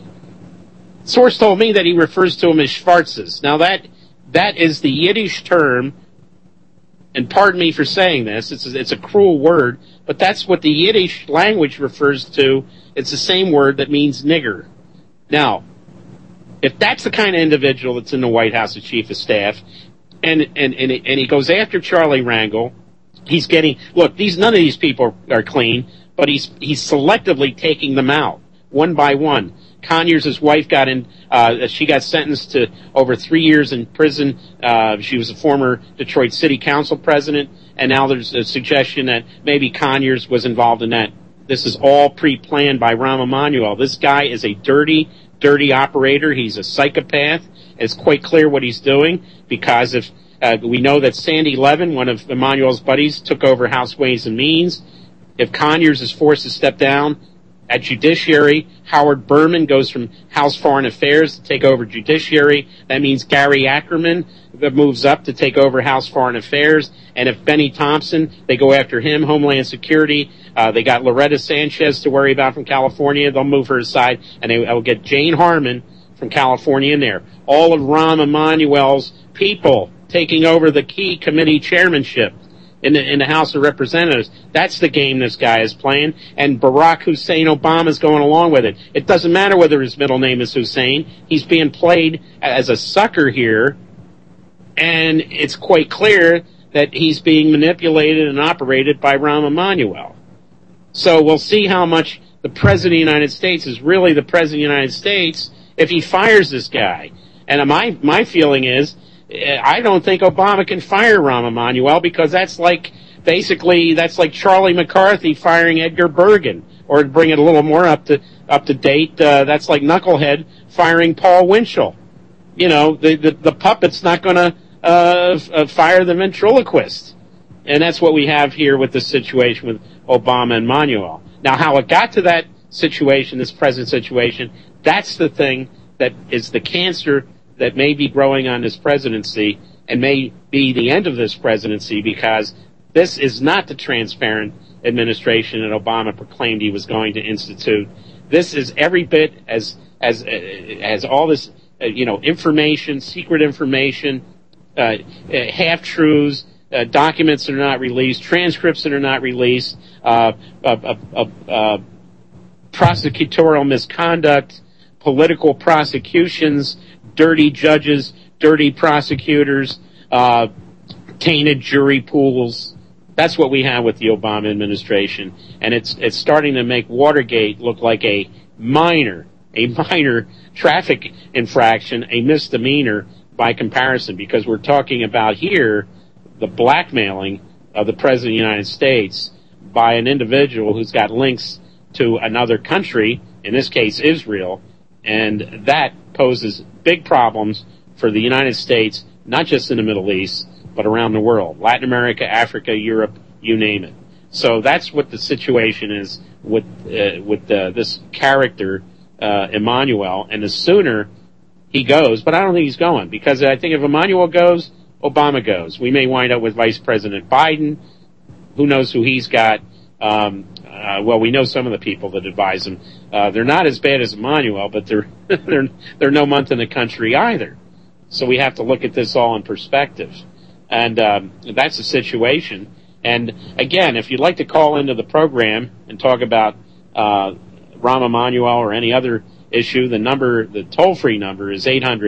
Source told me that he refers to them as Schwarzes. Now that is the Yiddish term, and pardon me for saying this, it's a cruel word, but that's what the Yiddish language refers to. It's the same word that means nigger. Now, if that's the kind of individual that's in the White House as Chief of Staff, and he goes after Charlie Rangel, he's getting, look, none of these people are clean, but he's selectively taking them out one by one. Conyers' wife she got sentenced to over 3 years in prison. She was a former Detroit City Council president, and now there's a suggestion that maybe Conyers was involved in that. This is all pre-planned by Rahm Emanuel. This guy is a dirty operator. He's a psychopath. It's quite clear what he's doing, because if we know that Sandy Levin, one of Emanuel's buddies, took over House Ways and Means. If Conyers is forced to step down at Judiciary, Howard Berman goes from House Foreign Affairs to take over Judiciary. That means Gary Ackerman moves up to take over House Foreign Affairs. And if Benny Thompson, they go after him, Homeland Security. They got Loretta Sanchez to worry about from California. They'll move her aside, and they'll get Jane Harman from California in there. All of Rahm Emanuel's people taking over the key committee chairmanship in the House of Representatives. That's the game this guy is playing, and Barack Hussein Obama is going along with it. It doesn't matter whether his middle name is Hussein. He's being played as a sucker here, and it's quite clear that he's being manipulated and operated by Rahm Emanuel. So we'll see how much the President of the United States is really the President of the United States if he fires this guy. And my feeling is, I don't think Obama can fire Rahm Emanuel, because that's like Charlie McCarthy firing Edgar Bergen, or to bring it a little more up to date, that's like Knucklehead firing Paul Winchell. You know, the puppet's not going to fire the ventriloquist, and that's what we have here with this situation with Obama and Emanuel. Now, how it got to that situation, this present situation, that's the thing that is the cancer that may be growing on this presidency, and may be the end of this presidency, because this is not the transparent administration that Obama proclaimed he was going to institute. This is every bit as all this, information, secret information, half-truths, documents that are not released, transcripts that are not released, prosecutorial misconduct, political prosecutions, dirty judges, dirty prosecutors, tainted jury pools. That's what we have with the Obama administration, and it's starting to make Watergate look like a minor traffic infraction, a misdemeanor by comparison, because we're talking about here the blackmailing of the President of the United States by an individual who's got links to another country, in this case Israel, and that poses big problems for the United States, not just in the Middle East, but around the world. Latin America, Africa, Europe, you name it. So that's what the situation is with this character, Emmanuel. And the sooner he goes, but I don't think he's going, because I think if Emmanuel goes, Obama goes. We may wind up with Vice President Biden. Who knows who he's got? Well, we know some of the people that advise him. They're not as bad as Emmanuel, but they're no month in the country either. So we have to look at this all in perspective. And that's the situation. And again, if you'd like to call into the program and talk about Rahm Emanuel or any other issue, the toll-free number is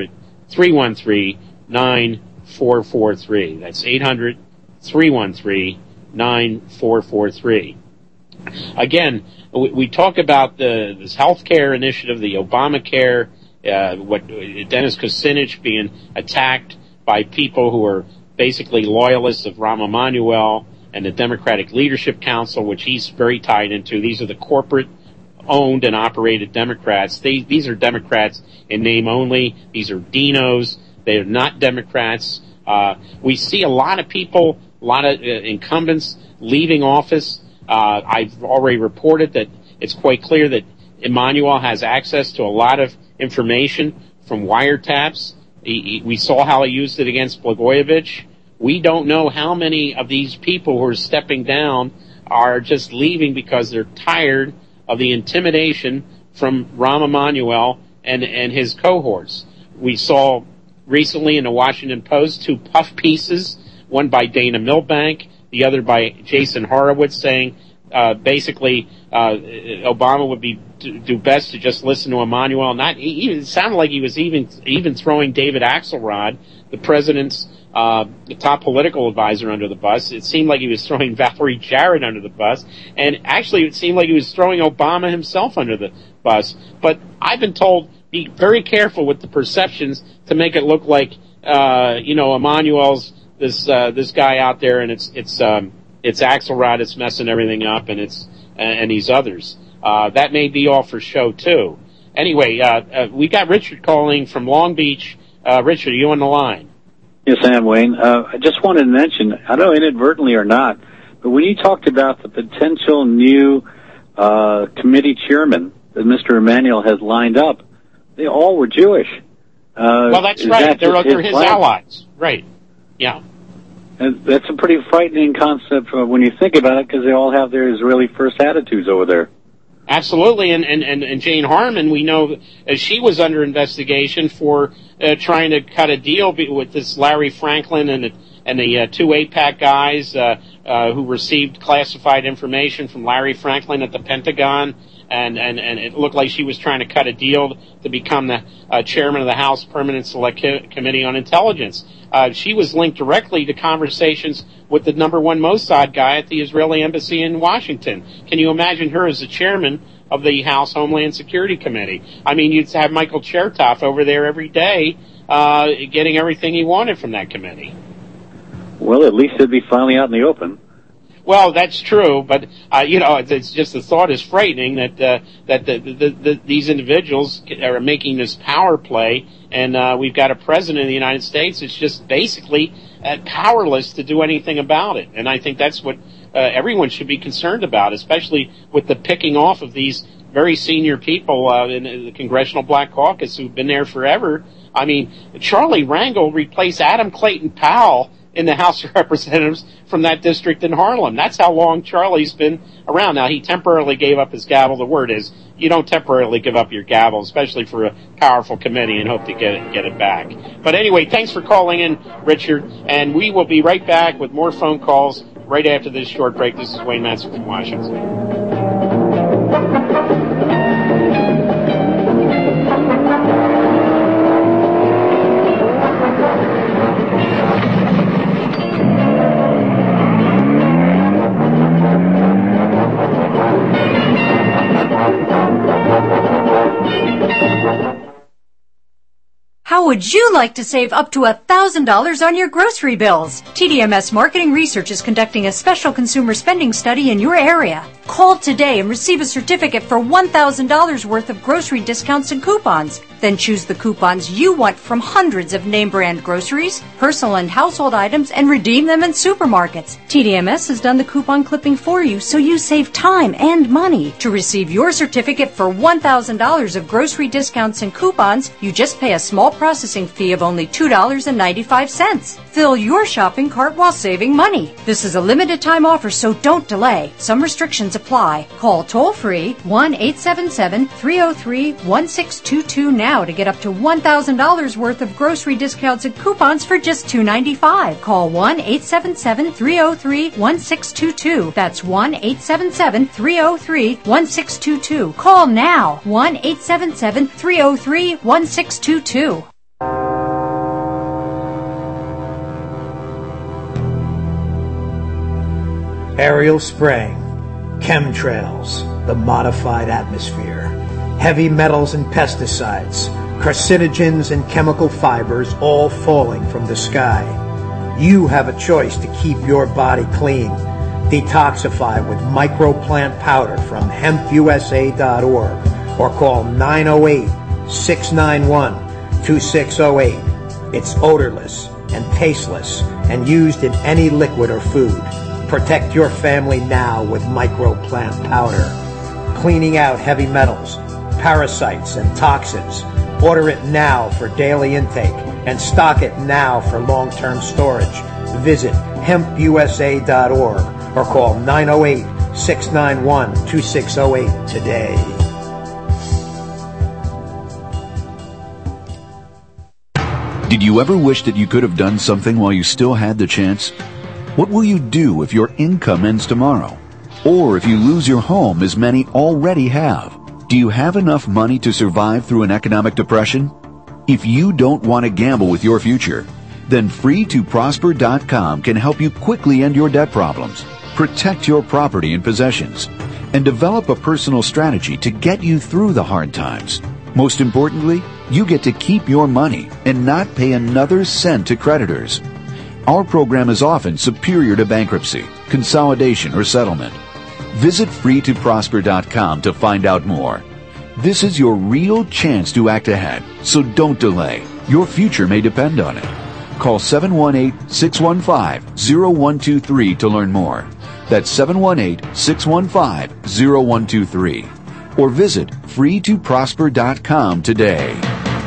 800-313-9443. That's 800-313-9443. Again, we talk about this health care initiative, the Obamacare, what Dennis Kucinich being attacked by people who are basically loyalists of Rahm Emanuel and the Democratic Leadership Council, which he's very tied into. These are the corporate-owned and operated Democrats. These are Democrats in name only. These are Dinos. They are not Democrats. We see a lot of people, a lot of incumbents leaving office. I've already reported that it's quite clear that Emmanuel has access to a lot of information from wiretaps. We saw how he used it against Blagojevich. We don't know how many of these people who are stepping down are just leaving because they're tired of the intimidation from Rahm Emanuel and his cohorts. We saw recently in the Washington Post 2 puff pieces, one by Dana Milbank, the other by Jason Horowitz, saying basically Obama would do best to just listen to Emanuel. It sounded like he was even throwing David Axelrod, the president's the top political advisor, under the bus. It seemed like he was throwing Valerie Jarrett under the bus, and actually it seemed like he was throwing Obama himself under the bus. But I've been told, be very careful with the perceptions to make it look like Emmanuel's this guy out there, and it's Axelrod that's messing everything up, and and these others. That may be all for show too. Anyway, we got Richard calling from Long Beach. Richard, are you on the line? Yes, I am, Wayne. I just wanted to mention, I don't know inadvertently or not, but when you talked about the potential new committee chairman that Mr. Emanuel has lined up, they all were Jewish. Well, that's right. They're his allies. Right. Yeah. And that's a pretty frightening concept when you think about it, because they all have their Israeli first attitudes over there. Absolutely, and Jane Harman, we know she was under investigation for trying to cut a deal with this Larry Franklin and the 2 AIPAC guys who received classified information from Larry Franklin at the Pentagon, and it looked like she was trying to cut a deal to become the chairman of the House Permanent Select Committee on Intelligence. She was linked directly to conversations with the #1 Mossad guy at the Israeli embassy in Washington. Can you imagine her as the chairman of the House Homeland Security Committee? I mean, you'd have Michael Chertoff over there every day getting everything he wanted from that committee. Well, at least it'd be finally out in the open. Well, that's true, but it's just the thought is frightening that these individuals are making this power play, and we've got a president of the United States that's just basically powerless to do anything about it. And I think that's what everyone should be concerned about, especially with the picking off of these very senior people in the Congressional Black Caucus who've been there forever. I mean, Charlie Rangel replaced Adam Clayton Powell in the House of Representatives from that district in Harlem. That's how long Charlie's been around. Now, he temporarily gave up his gavel. The word is, you don't temporarily give up your gavel, especially for a powerful committee, and hope to get it back. But anyway, thanks for calling in, Richard, and we will be right back with more phone calls right after this short break. This is Wayne Madsen from Washington. How would Would you like to save up to $1,000 on your grocery bills? TDMS Marketing Research is conducting a special consumer spending study in your area. Call today and receive a certificate for $1,000 worth of grocery discounts and coupons. Then choose the coupons you want from hundreds of name brand groceries, personal and household items, and redeem them in supermarkets. TDMS has done the coupon clipping for you, so you save time and money. To receive your certificate for $1,000 of grocery discounts and coupons, you just pay a small processing fee of only $2.95. Fill your shopping cart while saving money. This is a limited time offer, so don't delay. Some restrictions apply. Call toll-free 1-877-303-1622 now to get up to $1,000 worth of grocery discounts and coupons for just $2.95. Call 1-877-303-1622. That's 1-877-303-1622. Call now. 1-877-303-1622. Aerial spraying, chemtrails, the modified atmosphere, heavy metals and pesticides, carcinogens and chemical fibers all falling from the sky. You have a choice to keep your body clean. Detoxify with microplant powder from hempusa.org or call 908-691-2608. It's odorless and tasteless and used in any liquid or food. Protect your family now with microplant powder. Cleaning out heavy metals, parasites, and toxins. Order it now for daily intake and stock it now for long-term storage. Visit hempusa.org or call 908-691-2608 today. Did you ever wish that you could have done something while you still had the chance? What will you do if your income ends tomorrow? Or if you lose your home, as many already have? Do you have enough money to survive through an economic depression? If you don't want to gamble with your future, then FreeToProsper.com can help you quickly end your debt problems, protect your property and possessions, and develop a personal strategy to get you through the hard times. Most importantly, you get to keep your money and not pay another cent to creditors. Our program is often superior to bankruptcy, consolidation, or settlement. Visit FreeToProsper.com to find out more. This is your real chance to act ahead, so don't delay. Your future may depend on it. Call 718-615-0123 to learn more. That's 718-615-0123. Or visit FreeToProsper.com today.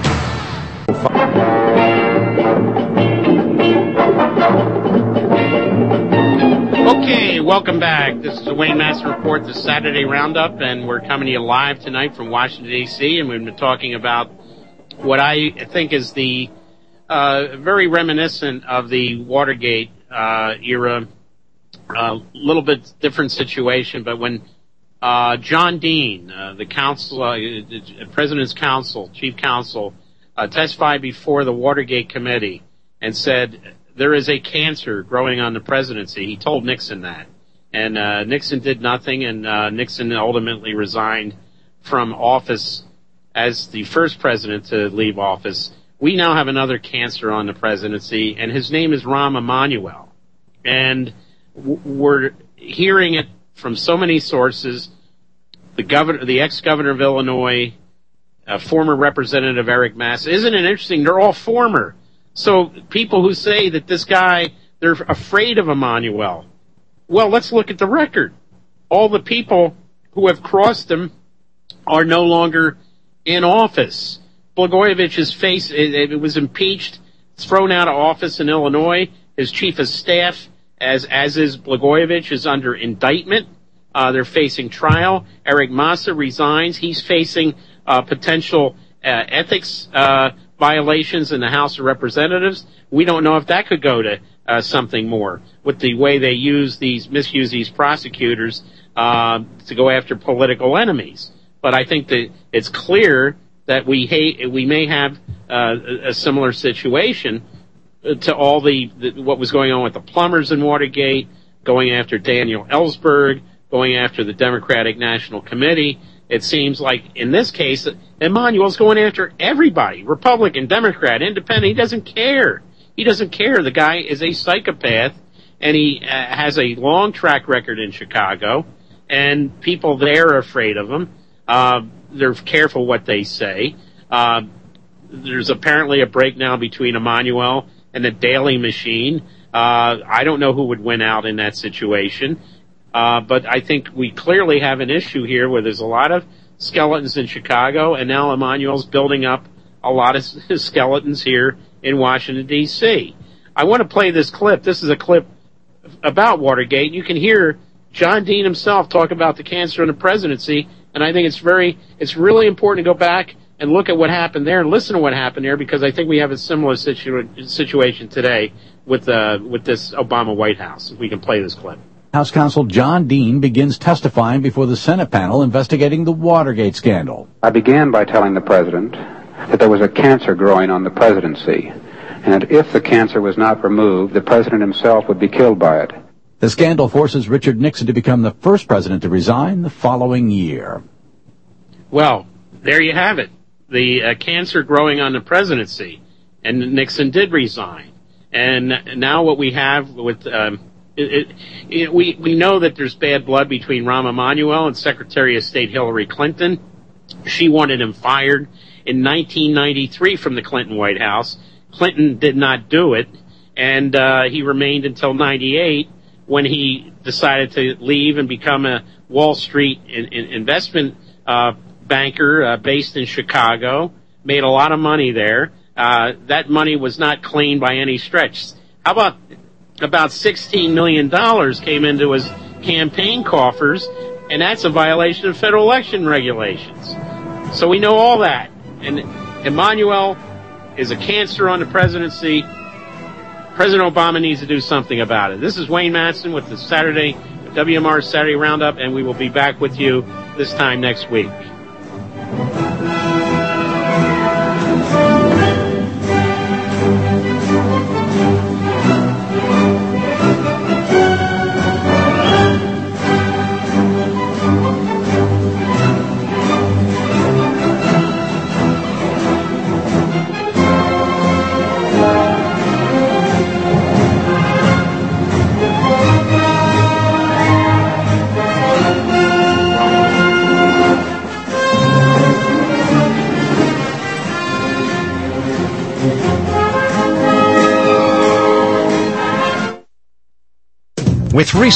Okay, welcome back. This is the Wayne Master Report, the Saturday Roundup, and we're coming to you live tonight from Washington, D.C., and we've been talking about what I think is the very reminiscent of the Watergate era, a little bit different situation, but when John Dean, the President's Counsel, Chief Counsel, testified before the Watergate Committee and said, there is a cancer growing on the presidency. He told Nixon that. And Nixon did nothing, and Nixon ultimately resigned from office as the first president to leave office. We now have another cancer on the presidency, and his name is Rahm Emanuel. And we're hearing it from so many sources. The ex-governor of Illinois, former Representative Eric Massa. Isn't it interesting? They're all former. So people who say that this guy, they're afraid of Emanuel. Well, let's look at the record. All the people who have crossed him are no longer in office. Blagojevich's face, it was impeached, thrown out of office in Illinois. His chief of staff, as is Blagojevich, is under indictment. They're facing trial. Eric Massa resigns. He's facing potential ethics violations in the House of Representatives. We don't know if that could go to something more with the way they misuse these prosecutors to go after political enemies. But I think that it's clear that we may have a similar situation to all what was going on with the plumbers in Watergate, going after Daniel Ellsberg, going after the Democratic National Committee. It seems like in this case, Emanuel's going after everybody, Republican, Democrat, Independent. He doesn't care. He doesn't care. The guy is a psychopath, and he has a long track record in Chicago, and people there are afraid of him. They're careful what they say. There's apparently a break now between Emanuel and the Daley machine. I don't know who would win out in that situation. But I think we clearly have an issue here where there's a lot of skeletons in Chicago, and now Emanuel's building up a lot of skeletons here in Washington, D.C. I want to play this clip. This is a clip about Watergate. You can hear John Dean himself talk about the cancer in the presidency, and I think it's really important to go back and look at what happened there and listen to what happened there, because I think we have a similar situation today with this Obama White House. If we can play this clip. House Counsel John Dean begins testifying before the Senate panel investigating the Watergate scandal. I began by telling the president that there was a cancer growing on the presidency, and that if the cancer was not removed, the president himself would be killed by it. The scandal forces Richard Nixon to become the first president to resign the following year. Well, there you have it. The cancer growing on the presidency, and Nixon did resign. And now what we have with we know that there's bad blood between Rahm Emanuel and Secretary of State Hillary Clinton. She wanted him fired in 1993 from the Clinton White House. Clinton did not do it, and he remained until 98 when he decided to leave and become a Wall Street investment banker based in Chicago. Made a lot of money there. That money was not clean by any stretch. How about $16 million came into his campaign coffers, and that's a violation of federal election regulations. So we know all that. And Emanuel is a cancer on the presidency. President Obama needs to do something about it. This is Wayne Madsen with the WMR Saturday Roundup, and we will be back with you this time next week. With recent